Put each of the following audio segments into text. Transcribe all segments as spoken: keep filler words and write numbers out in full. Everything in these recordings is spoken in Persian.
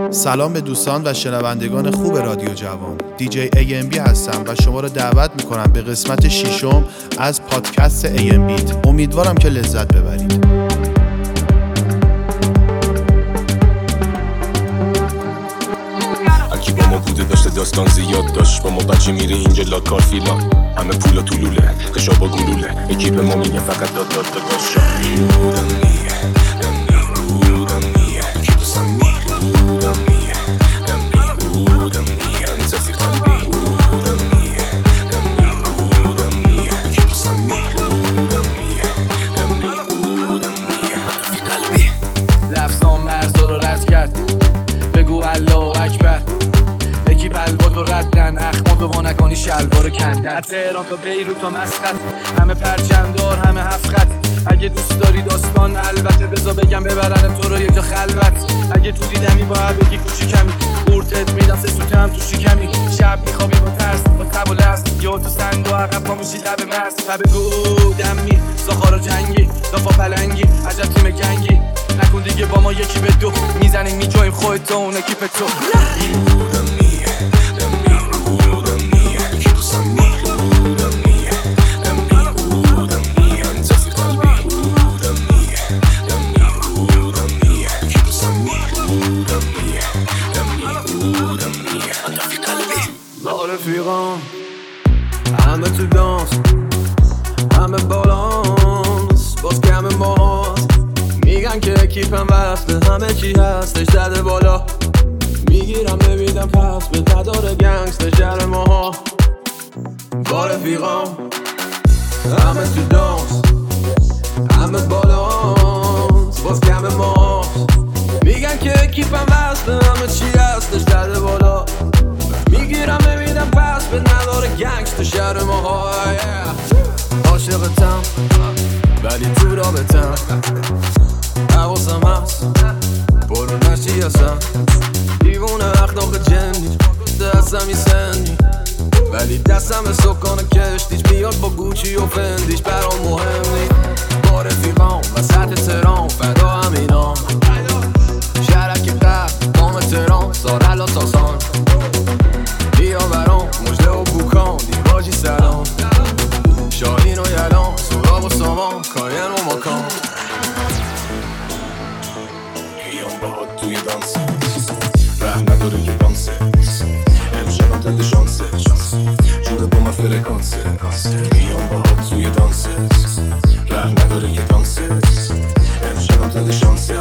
سلام به دوستان و شنوندگان خوب رادیو جوان. دیجی ای ام بی هستم و شما رو دعوت میکنم به قسمت ششم از پادکست ای ام بیت. امیدوارم که لذت ببرید. اکی با ما بوده داشته داستان زیاد داشت، با ما بچه میره اینجا لاکار فیلان، همه پولا تو لوله خشابا گلوله، یکی به ما میگه فقط داد داد داد داد شلوار کندن از تهران تا بیروت تا مسقط، همه پرچمدار همه هفت خط. اگه دوست داری داستان البته بذار بگم ببرن تو رو یه جا خلوت. اگه تو دیدمی باید بگی کوچیکمی، قورتت میدم سه سوته هم تو شکمی. شب میخوابی با ترس با تب و لرز، یا تو سنگ و عقب پا میشی لب مرز. و بگو دمی ساخار جنگی دافا پلنگی عجب تیم گنگی، نکن دیگه با ما یکی به دو میزنیم میجاییم خودت و اون اکیپ تو. رفیقام همه تو دانس، همه بالانس، باز کم ماست. میگن که اکیپم وصله، همه چی هستش زده بالا. میگیرم نمیدم پس به نداره گنگستر شهر ماها. با رفیقام همه تو دانس، همه بالانس، باز کم ماست. میگن که اکیپم وصله، همه چی هستش زده بالا. میگیرم نمیدم پس به نداره گنگستر تو شهر ما. عاشقتم ولی تو رابطم، حواسم هست برو نشی هستم. دیوونه اخلاق جنی دستم میسنی، ولی دستم سکان کشتیش میاد با گوچی و فندیش. برام مهم نی با رفیقام وسط تهران، فدا همینام شهرک قبل دام تهران، سارل و ساسان. بیا برام مجده و بوکان دیواجی سلام، شاهین و یلان سراغ و سامان کاین و مکان. بیام باهات توی دانس، ره نداره که دانسه، امشبم تده شانسه، جوره با من فرکانسه. بیام باهات توی دانس، ره نداره که دانسه، امشبم تده شانسه،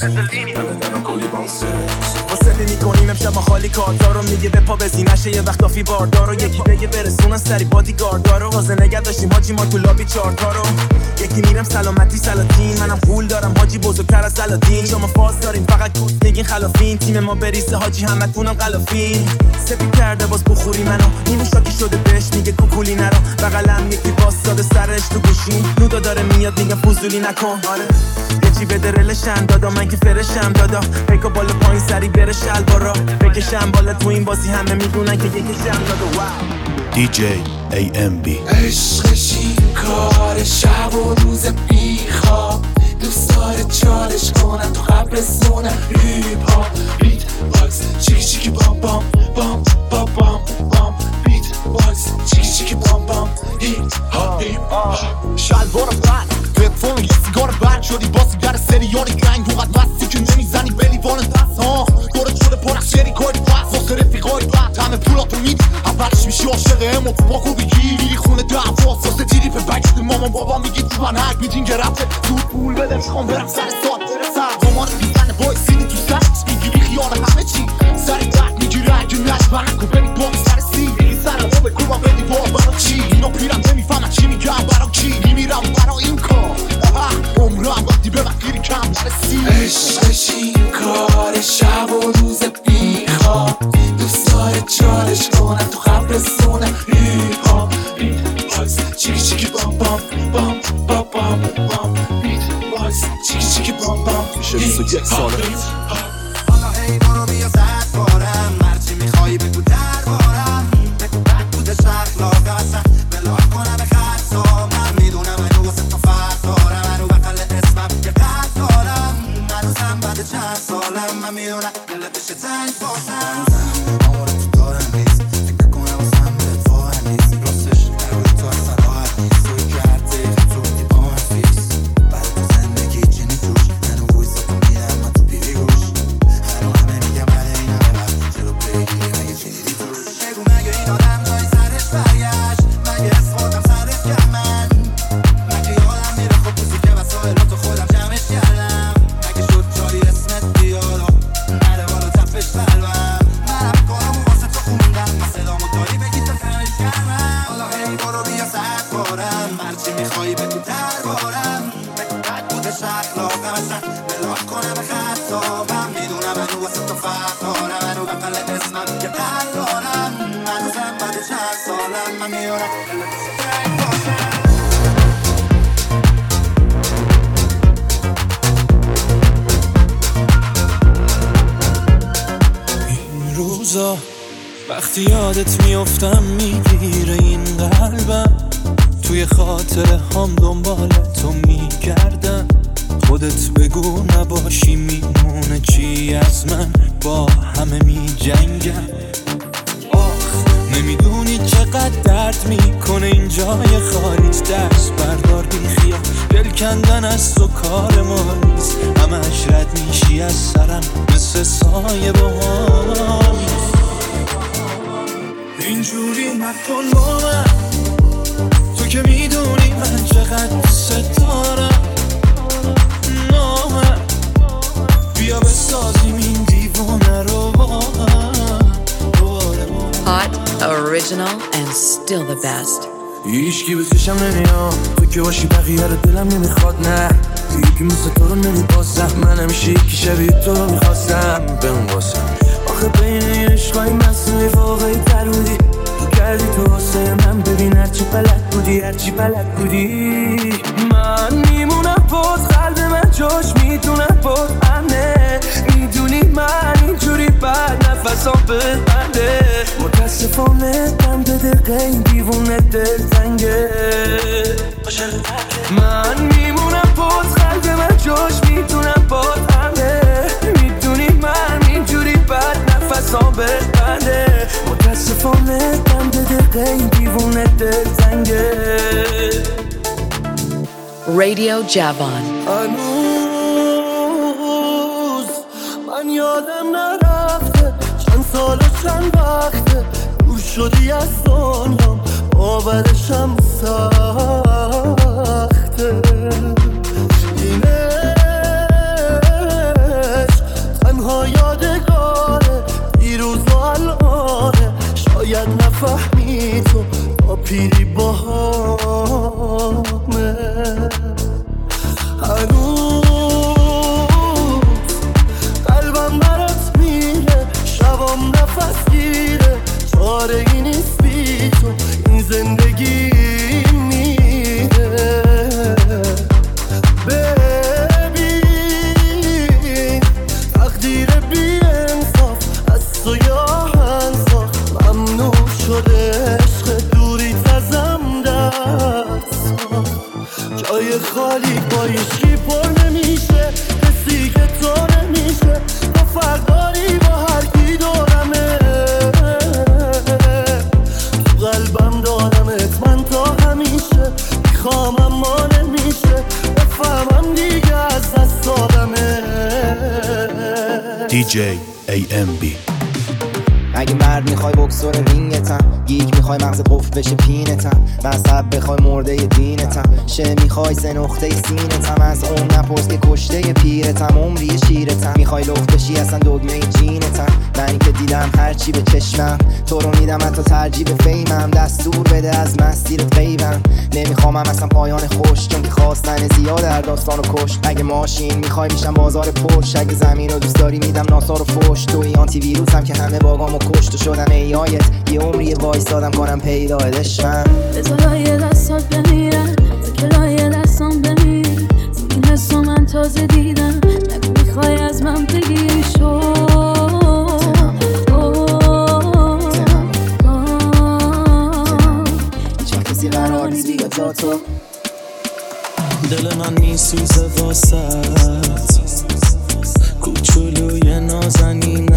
نمیدنم کلی بانسه. واسه میکنیم امشب ما خالی کارتا رو، میگه به پا بزینشه یه وقت آفی باردار رو. یکی بگه برسونن سری بادی گاردا رو، واسه نگه داشتیم حاجی ما تو لابی چارتا رو. یکی میرم سلامتی سلاطین، منم پول دارم حاجی بزرگتر از سلاطین. شما فاز داریم فقط گوت نگین خلافین، تیم ما بریسه حاجی همه تونم غلافین. سپی کرده باز بخوری منو، اینو شاکی شده بهش میگه کوکولی نرو. بغلم یکی باز ساده سرش تو گوشین، نودا داره میاد میگه فضولی نکن. آره یکی بده رلشم دادا، من که فرشم دادا. پیکا بالا پایین سری بره شلوارا، بکشم بالا تو این بازی همه میدونن که یکیشم دادا. واو دیجی ای ام بی. عشقش این کار شب و روز بیخواب، دوست داره چالش کنن تو قبرستونه. ریپ ها بیت باکس چیکی چیکی بام بام بام بام بام بام. بیت باکس چیکی چیکی بام بام هیپ ها هیپ ها. شلوار بند تلفن یه سیگار برد شدی با سیگر سریال گنگ. تو قد بستی که نمیزنی به لیوان دست ها، دورت شده پر از شری کاری بس واسه رفیقای بد. همه پولاتو میدی اولش میشی عاشق امو تو باکو بگیری خونه دعوا واسه تیری به بکشت. مامان بابا میگی تو من حق میدین که رفته زود پول بده میخوام برم سر ساد برسم. مامان میزنه بای سینی تو سرش میگیری خیال همه چی سری بک میگیره اگه نشبرک و بری با سر سی. میگی سرمو بکوبا بدی با برا چی؟ اینو پیرم نمیفهمن چی میگم برا کی. میمیرم برا این کار عمرم وقتی به من گیری کم نرسی. عشقش این کار شب و روز بیخواب، دوست داره چالش کنن تو قبرستونه. ریپ ها بیت باکس چیکی چیکی بام بام بام بام بام بام. بیت باکس چیکی چیکی بام بام میشه بیست و یک ساله. حالا حیوانو بیا زد بارم، مرچی میخوایی بگو دربارم. بگو بد بودش اخلاق اصلا بلاک کنم به خطا. من میدونم منو واسه تو فرق دارم، منو بقل اسمم یه قد دارم. منو زن بعد چند سالم من میدونم دلت بشه تنگ باشم آمار تو دارم نیست فکر کنم واسم بهت واقع نیست راستش نروی تو اصلا راحت نیست توی که هر دقیقه تو بودی با من فیکس برای تو زندگی چینی توش هنو ویسا تو میرم من تو پیری گوش هنو همه میگم بله این همه وقت چرا بگیری مگه چینیدی توش بگو مگه این آدم جای سرش برگشت مگه از خودم سرش کرد من مگه یادم میره خب بوزی که وسایلاتو خودم جمعش کردم مگه شد جایی اسمت بیارا نره بالا تپش قلبم منم کارم و واسه تو خوندم صدامو داری بگی تا فهمش کردم حالا هی برو بیا سرد بارم هرچی میخوایی بگو در بارم بگو بد بودش اخلاقم اصلا بلاک کنم خطابم میدونم هنو واسه تو فرق دارم هنو بقل اسمم که قلب دارم هنوزم بعد چند سالم من میارم دلت بشه تنگ باشم روزا وقتی یادت میافتم میگیره این قلبم توی خاطره هم دنبال تو میگردم خودت بگو نباشی میمونه چی از من با همه میجنگم آخ نمیدونی چقدر درد میکنه این جای خالیت دست بردار بی خیال دل کندن از تو کار ما نیست همش رد میشی از سرم مثل سایه با هم اینجوری نکن با من تو که میدونی من چقدر دوست دارم نامه بیا بسازیم این دیوانه رو با هم Hot, original and still the best هیچکی به چشم نمیام تو که باشی بقیه رو دلم نمیخواد نه یکی مثل تو رو نمیبازم من همیشه یکی شبیه تو رو میخواستم بهم واسم آخه بین این عشقای مصنوعی واقعی تر بودی تو کردی تو واسه من ببین هرچی بلد بودی هرچی بلد بودی من میمونم باز قلب من جاش میدونم باز امنه میدونی من اینجوری بعد نفسام بنده متاسفانه من به دقیقه این دیوونه دل تنگه من میمونم باز قلب من جاش میدونم باز امنه میدونی من اینجوری بعد نفسام بنده متاسفانه من به دقیقه این دیوونه دل تنگه Radio Javon هنوز من یادم نرفته چند سال و چند وقته دور شدی از دنیام باورشم سخته این عشق تنها یادگاره دیروز و الانه شاید نفهمی تو با پیری با همه هنوز قلبم برات میره شبام نفس گیره چاره ای نیست بی تو این زندگی میره ببین تقدیر بی انصاف از تو یا هنساخ ممنوع شده عشق دوری تزم درد جای خالی با یشکی پر نمیشه کسی که تو نمیشه با فرق داری با هر کی دارمه تو قلبم دارمت من تا همیشه میخوام اما نمیشه بفهمم دیگه از دست دادمه دی جی ای ام بی اگه مرد میخوای بکسور رینگتم گیگ میخوای مغزت قفل بشه پینتم مذهب بخوای مرده دینتم شه میخوای سه نقطه سینتم از اون نپرس که کشته پیرتم عمری شیرتم میخوای لخت بشی اصلا دگمه جینتم منی که دیدم هرچی به چشمم تو رو میدم حتی ترجیح به فیمم دستور بده از مسیرت غیبم نمیخوامم اصلا پایان خوش چون که خواستن زیاد در داستان و کش اگه ماشین میخوای میشم بازار پشت اگه زمین رو دوست داری میدم ناسار و فوش توی آنتی ویروسم که همه باگامو کشت و شدم ای آیت یه عمری وایستادم کنم پیدا دشمن بذارای دستات بمیرن بکلای دستان بمیری تو این حسو من تازه دیدم نگو میخوای از من بگیری شو هیچ وقت کسی قرار نیست بیاد جا تو دل من میسوزه واسط کوچولوی نازنین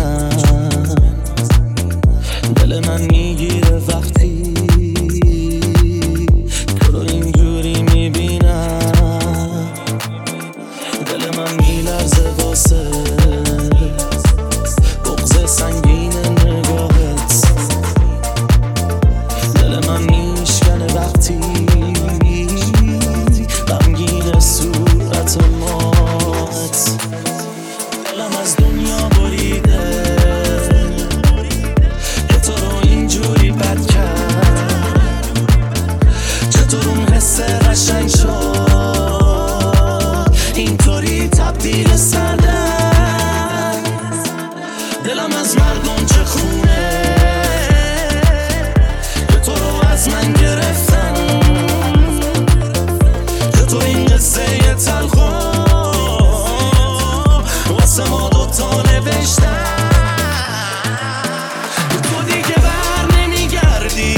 دلم از مردم چه خونه که تو رو از من گرفتن، که تو این قصه یه تلخو واسه ما دوتا نوشتن. تو دیگه بر نمیگردی،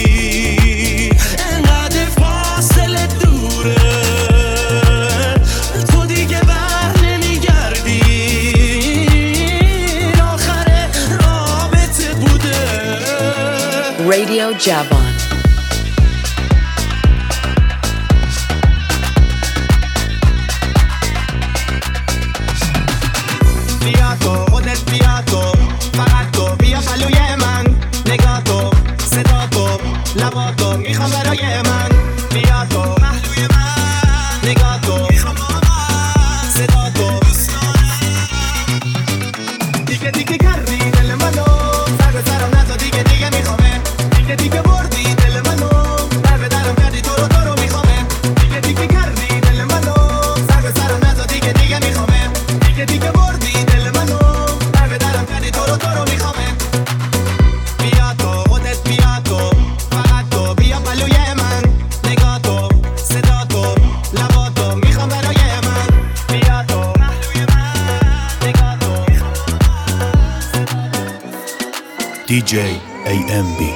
انقدر فاصله دوره، تو دیگه بر نمیگردی، آخر رابطه بوده. Radio Javan. بیا تو خودت بیا تو، فقط تو بیا پلوی من، نگاه تو صدا تو لبا تو میخوام برای من. بیا تو پهلوی من، نگاه تو میخوام صدا تو دیگه دیگه کردی دل منو، سر به سرم نزا دیگه دیگه میخوامه، دیگه دیگه بردی دل منو، بر به درم کردی تو رو تو رو میخوامه، دیگه دیگه کردی دل منو، سر به سرم نزا دیگه دیگه میخوامه، دیگه دیگه بردی دل منو، بر به درم کردی تو رو تو رو میخوامه. بیا تو خودت بیا تو، فقط تو بیا پلوی من، نگاه تو صدا تو لبا تو میخوام برای من. بیا تو پهلوی من، نگاه تو دی جی ای ام بی.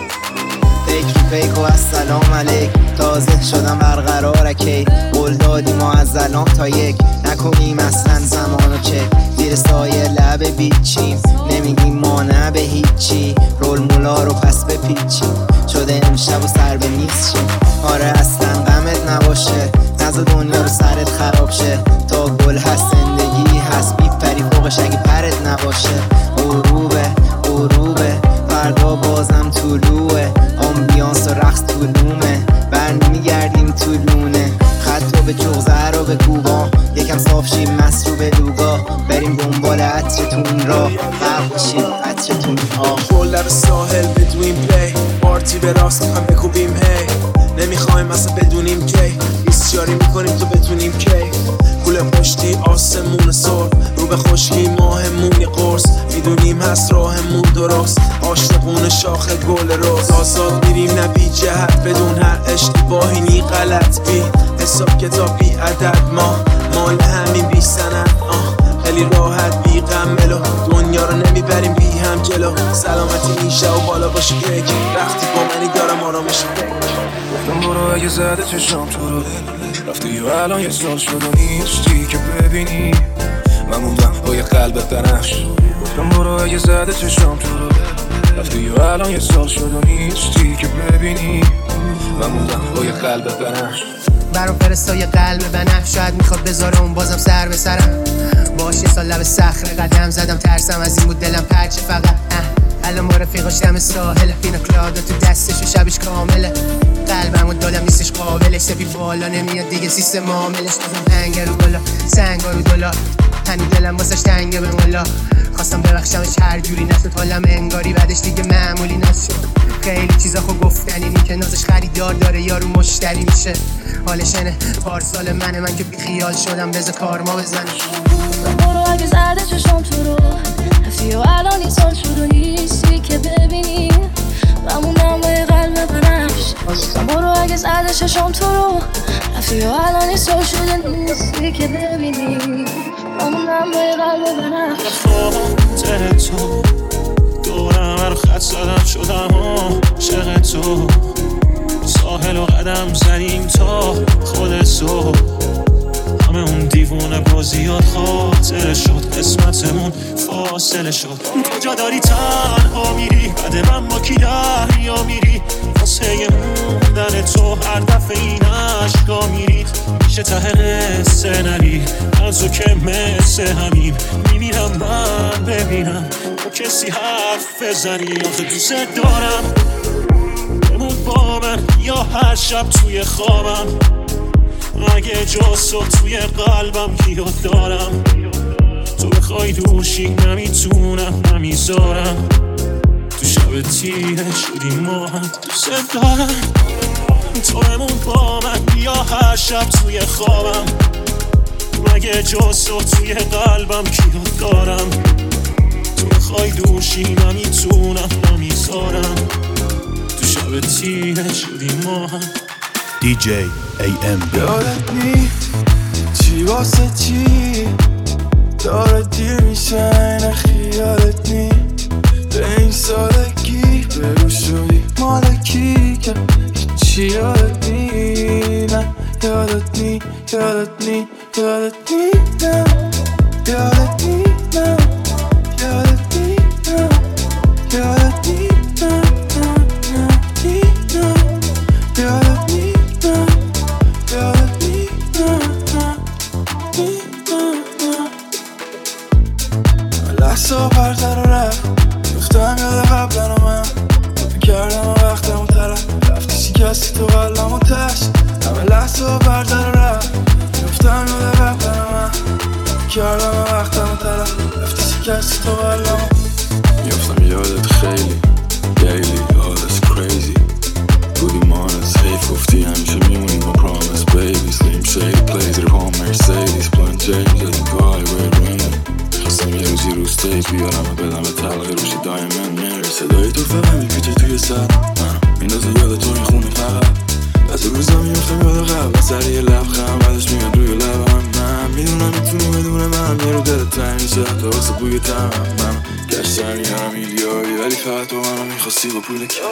فکر فیک و السلام علیک، تازه شدم برقراره کی، قول دادیم ما از الان تا یک، نکنیم اصلا زمانو چک، زیر سایه لب بیچیم، نمیگیم ما نه به هیچی، رول مولا رو پس بپیچیم، شده امشب و سر به نیست شیم. آره اصلا غمت نباشه، نزا دنیا رو سرت خراب شه، تا گل هست زندگی هست، بیپری فوقش اگه پرت نباشه. غروبه غروبه فردا بازم طلوعه، آمبیانس و رقص طولومه، برنمیگردیم تو لونه، خط به جغزه رو به کوبا، یکم صاف شیم مست رو به لوگا، بریم دنبال عطرتون را غرق شیم عطرتون آه. گل لب ساحل بدویم پی، پارتی به راست هم بکوبیم هی، نمیخوایم اصلا بدونیم کی، بیسیاری میکنیم تو بتونیم کی، گل پشتی آسمون سر، رو به خشکی ماهمونی قرص، میدونیم هست راهمون درست، عاشقون شاخه گل روز، آزاد میریم نه بی جهت، بدون هر اشتباهی نی غلط بی حساب کتاب بی عدد، ما مال همین بی سند، خیلی راحت بی غم ملو، دنیا رو نمیبریم بی هم جلو، سلامتی میشه و بالا باشه یک، وقتی با منی دارم آرامش فکر. گفتم برو اگه زده چشم تو رو، رفتی و الان یه سال شد و نیستی که ببینی، من موندم با یه قلبت بنفش. گفتم برو اگه زده چشم تو رو، رفتی و الان یه سال شد و نیستی که ببینی، من موندم با یه قلبت بنفش. برام فرستای قلب بنفش، شاید میخواد بذاره اون بازم سر به سرم، باش یه سال لب صخره قدم زدم، ترسم از این بود دلم پرچه فقط. الان ما رفیقاش دم ساحل، پینا کلادا تو دستش و شبش کامله، قلبم و دلم نیستش قابلش، سپی بالا نمیاد دیگه سیستم عاملش، بازم هنگر رو بالا سنگا رو دلا، هنو دلم واسش تنگه به مولا، خواستم ببخشمش هر جوری نشد، حالم انگاری بعدش دیگه معمولی نشد، خیلی چیزا خو گفتنی نی که نازش خریدار داره یارو مشتری میشه، حالش اینه پارسال منه، من که بی خیال شدم بذار کارما بزنه. برو اگه زرده چشم تو رو، رفتی و الان یه سال شد و نیستی که ببینی، و موندم با یه قلب بنفش. برو اگه زرده چشم تو رو، رفتی و الان یه سال شد و نیستی که ببینی، و موندم با یه قلب بنفش. خاطر تو دورم هر خط زدم شدم عاشق تو، ساحل و قدم زنیم تا خود تو، همه اون دیوونه بازیات خاطره شد، قسمتمون فاصله شد، کجا داری تنها میری، بعد من با کی دریا میری، واسه موندن تو هر دفعه این عشقا میری، میشه ته قصه نری، از تو که مثل همین میمیرم من ببینم با کسی حرف بزنی، آخه دوست دارم بمون با من یا هر شب توی خوابم، اگه جز تو توی قلبم کیو دارم، تو بخوای دوشی نمیتونم نمیذارم، تو شب تیره شدی ما هم دوست دارم، تو بمون با من یا هر شب توی خوابم، اگه جز تو توی قلبم کیو دارم، تو بخوای میخوای دوشی نمیتونم نمیذارم تو شب تیره شدی ما هم دی جی ای ام بی. یادت نیست چی واسه چی داره دیر میشه این خیالت نیست به این سالگی برو شدی مالکی که چی یادت نی نه یادت نی یادت نی یادت نی نه یادت نی نه یادت نی نه یادت نی نه یادت نی نه یادت نی نه یادت نی نه لحظه پرتر و رفت گفتم یاد قبلن و من کردم و وقتم و طرف رفتی شکستی تو قلم و تشت همه لحظه پرتر و رفت گفتم یاد قبلن و من کردم و وقتم و طرف رفتی شکستی تو قلم میافتم یادت خیلی دیلی all that's crazy بودی مانت حیف گفتی همیشه میمونی با promise baby slim shady plays it home Mercedes blunt James از این پای red rain خواستم یه روزی رو ستیج بیارم و بدم به طلقه روش دایمن میر صدای تو فقط میپیچه توی سر منم میندازه یاد تو این خونه فقط از روزا میافتم یاد قبل سر یه لبخند بعدش میاد روی لبم من میدونم میتونی بدون من یه رو دلت تنگ میشه حتی واسه بوی تمام من گشتن میارم میلیاردی ولی فقط تو منو میخواستی با پول که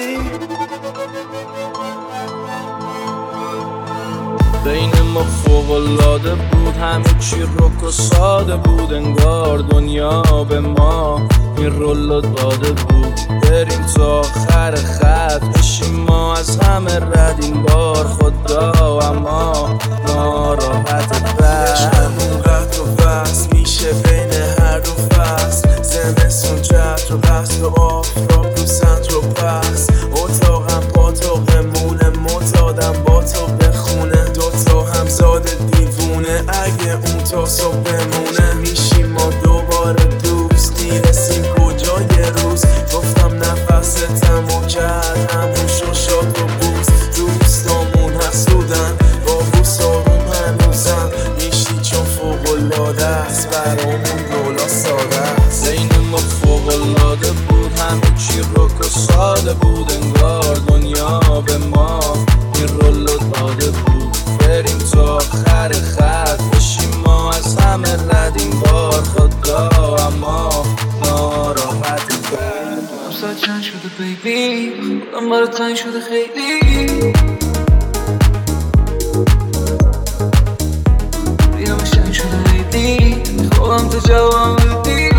بین ما فوق‌العاده بود همه چی رک و ساده بود انگار دنیا به ما این رولو داده بود بریم تا آخر خط بشیم ما از همه رد این بار خدا اما ناراحت بر عشقمون قد و وست میشه بین هر دو فصل زمستون جد رو بست و آفتاب رو سنت رو پس اتاقم پاتاقمونه متادم با تو بخونه دوتا همزاد دیوونه اگه اون تا صبح بمونه میشیم ما دوباره دوست میرسیم کجای روز گفتم نفستم و کرد همون شاشات و بوز دوستامون حسودن با بوس آروم هنوزم میشی چون فوق‌العاده است برامون رولا ساده است بین ما فوق‌العاده بود همه چی رک و ساده بود انگار دنیا به ما این رولو داده بود بریم تا آخر خط بشیم ما از همه رد این بار خدا اما ناراحت هم ساعت چند شده بیبی خودم برای تنگ شده خیلی بیدم شنگ شده لیدی خوابم تو جوام بیدی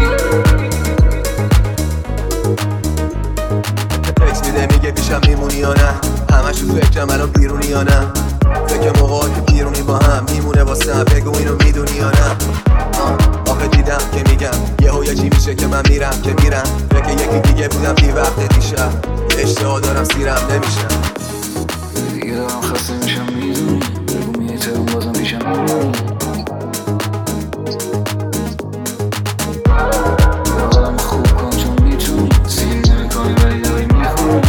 تکس میده میگه پیشم میمونی یا نه همش تو فکرم الان بیرونی یا نه فکر موقعی که بیرونی با هم میمونه واسه هم بگو اینو میدونی یا نه آخه دیدم که میگم یه هویه چی میشه که من میرم که میرم فکر یکی دیگه بودم بی وقت دیشب اشتها دارم سیرم نمیشم دیگه دارم خسته میشم میدونی بگو میترم بازم پیشم میمونی یادم خوب کن چون میتونی سیر نمیکنی ولی داری میخونی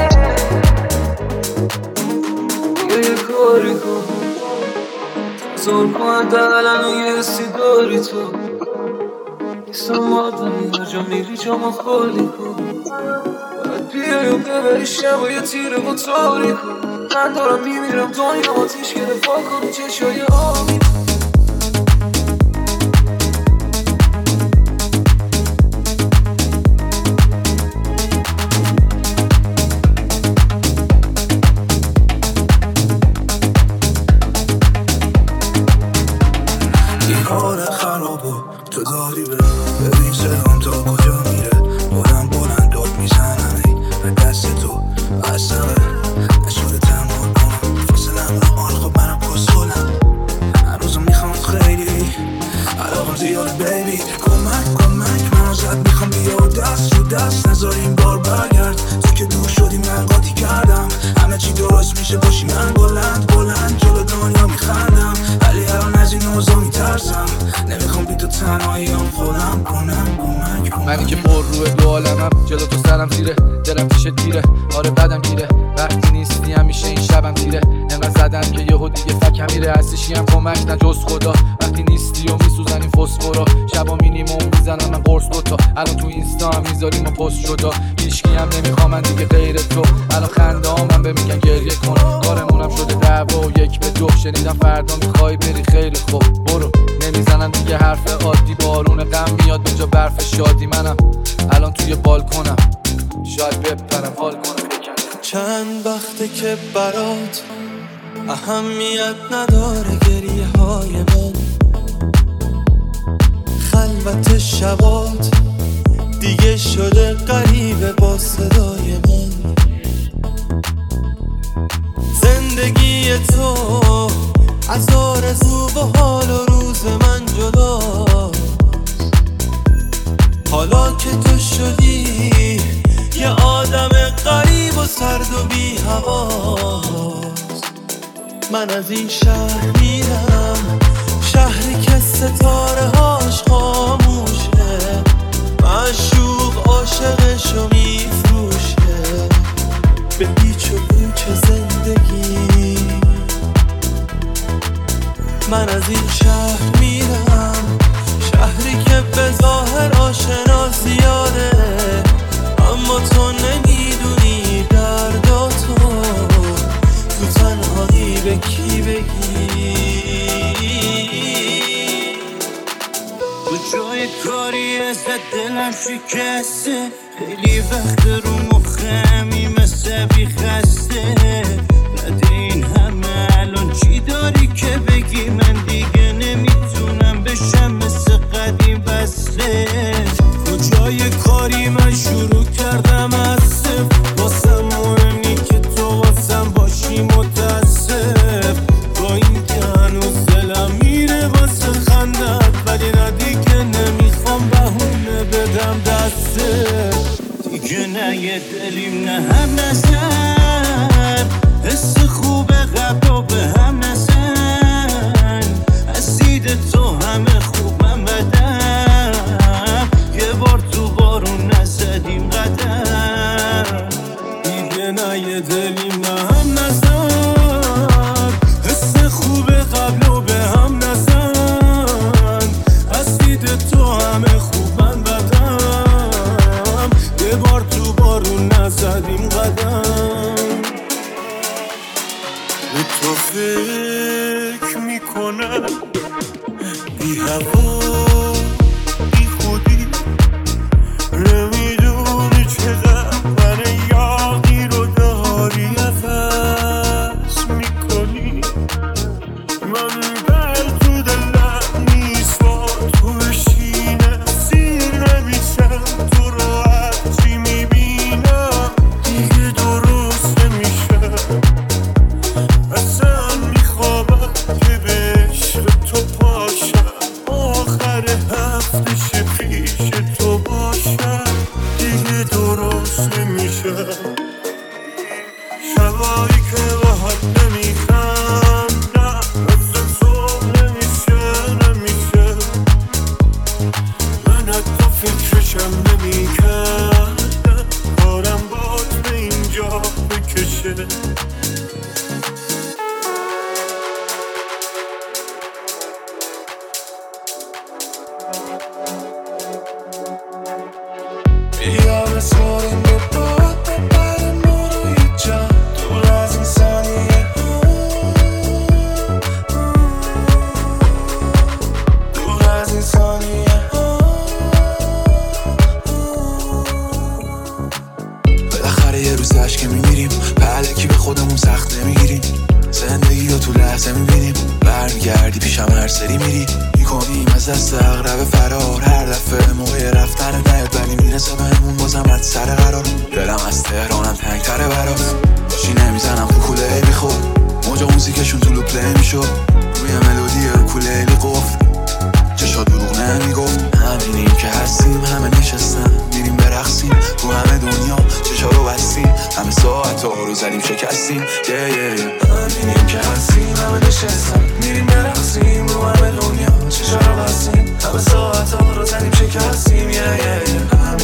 یه یه کاری کن زور کن دقلن و یه حسی داری تو نیستم آدمی هر جا میری جا ما خالی کن باید بیای و ببری شب و یه تیره با تاری کن من دارم میمیرم دنیا آتیش گره پا کن چشای آبی این حال خرابو تو داری به ببین صدام تا کجا میره بلند بلند داد میزنم ای به دست تو اصلا نشده تمام کنم فاصلم رو آن خب منم کسولم هر روز منی که پر روی دو عالمم، جلو تو سرم زیره، دلم پیش دیره، آره بدم گیره، وقتی نیستی همیشه این شبم تیره، انقدر زدم که یهو دیگه فکم میره، هستیشی هم کمک نه جز خدا، وقتی نیستی و میسوزنیم فسفورا، شبا مینیمم میزنم من قرص دوتا، الان تو اینستا هم میذاریم و پست شدا، هیچکی هم نمیخوام من دیگه غیر تو، الان خنده ها من به میگن گریه کن، کارمونم شده دعوا و یک به دو، شنیدم فردا میخوای بری خیلی خوب برو، نمیزنن دیگه حرف عادی، بارون غم میاد به جا برف شادی، منم الان توی بالکنم شاید بپرم حال کنم. چند وقته که برات اهمیت نداره گریه های من، خلوت شبات دیگه شده غریبه با صدای من، زندگی تو از آرزو و حال و روز من جداست، حالا که تو شدی یه آدم غریب و سرد و بی هواست، من از این شهر میرم، شهری که ستاره هاش خاموشه، معشوق عاشقشو میفروشه به هیچ و پوچ زندگی، من از این شهر میرم، شهری که به ظاهر آشنا زیاده، اما تو نمیدونی درداتو تو تنهایی به کی بگی. تو جای کاری از دلم شکسته، خیلی وقت رو مخمی مثل بی خسته، بعد این همه الان چی داری که بگی، من دیگه نمیتونم بشم مثل قدیم بسته، کجای کاری من شروع کردم از صفر، واسم مهمی که تو واسم باشی متاسف، با این که هنوز دلم میره واسه خندت، ولی نه دیگه نمیخوام بهونه بدم دسته، دیگه نه یه دلیم نه هم نزن، حس خوب قبل رو به هم نزن، از دید تو همه خوب من بدم، یه بار تو بارون نزدیم قدم، دیگه نه یه دلیم نه هم نزن، حس خوب قبل رو به هم نزن، از دید تو همه خوب من بدم، یه بار تو بارون نزدیم قدم. به تو فکر میکنم بی هوا بی خودی، نمیدونی چقدر من یاقی رو داری عوض میکنی، من بر تو دلم نیست با تو بشینه، سیر نمیشم تو رو هرچی میبینم دیگه درست نمیشه، اصلا میخوابم که به عشق تو پاشم، آخر هفتش پیش تو باشم دیگه درست نمیشه، شبایی که باهات نمیخندم اصلا صبح نمیشه نمیشه، من حتی فکرشم نمیکردم کارم باد به اینجا بکشه. بیا بسپاریم به باد ببرم ما رو یه جا دور از این ثانیه، دور از این ثانیه، بالاخره یه روز عشق میمیریم، پهلکی به خودمون سخت نمیگیریم، زندگی رو تو لحظه میبینیم، برمیگردی پیشم هر سری میری، میکنیم از دست اغرب فرار، هر دفعه موقع رفتن نیاد ولی میرسه بهمون بازم از سر قرار، دلم از تهرانم تنگتره برات، باشی نمیزنم کوکوله میخورد، موجا موزیکشون تو لوپ پلی میشد، روی ملودی کولیلی قفل، چشا دروغ نمیگفت، همینیم که هستیم، همه نشستن میریم برقصیم، تو همه دنیا چشا رو بستیم، همه ساعت ها رو زدیم شکستیم، یه یه یه همینیم که هستیم، همه نشستن میریم برقصیم، رو همه دنیا چشا رو بستیم، همه ساعت ها رو زدیم شکستیم، یه یه یه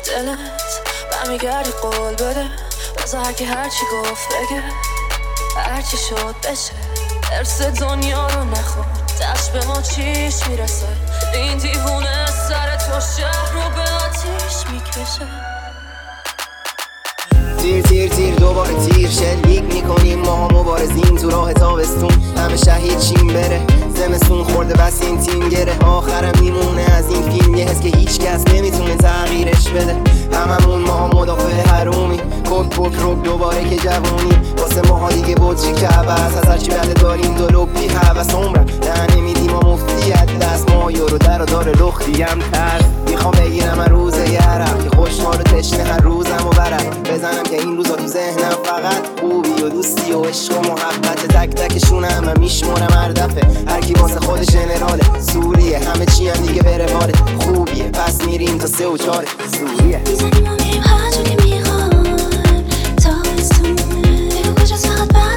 دلت برمیگردی قول بده بذار که هرچی گفت بگه هرچی شد بشه ارس دنیا رو نخور دست به ما چیش میرسه این دیوونه سر تو شهر رو به آتیش میکشه تیر تیر تیر دوباره تیر شلیک میکنیم ما مبارزیم تو راه تابستون همه شهید چیم بره زمستون خورده بس این تیم گره آخرم میمونه از این فیلم یه حس که هیچ کس نمیتونه تغییرش بده هممون ما مدافع حرومی کک پک رک دوباره که جوونی واسه ماها دیگه بطری که عوض از هرچی بده داریم دو لبی حوث عمرم ده نمیدیم ما مفتیت دست ما یارو در و دار لختی هم ترس میخوام بگیرم هر روز یه عرق که خوشحال و تشنه هر روزم و برم بزنم که این روزا تو ذهنم فقط خوبی و دوستی و عشق و محبت تک تکشون همه میشمرم هر دفعه هر کی واسه خود جنراله سوریه همه چی هم دیگه بره باره خوبیه پس میریم تا سه و چاره سوریه میزنیم و میریم هر جا که میخوایم تابستونه بگو کجاست فقط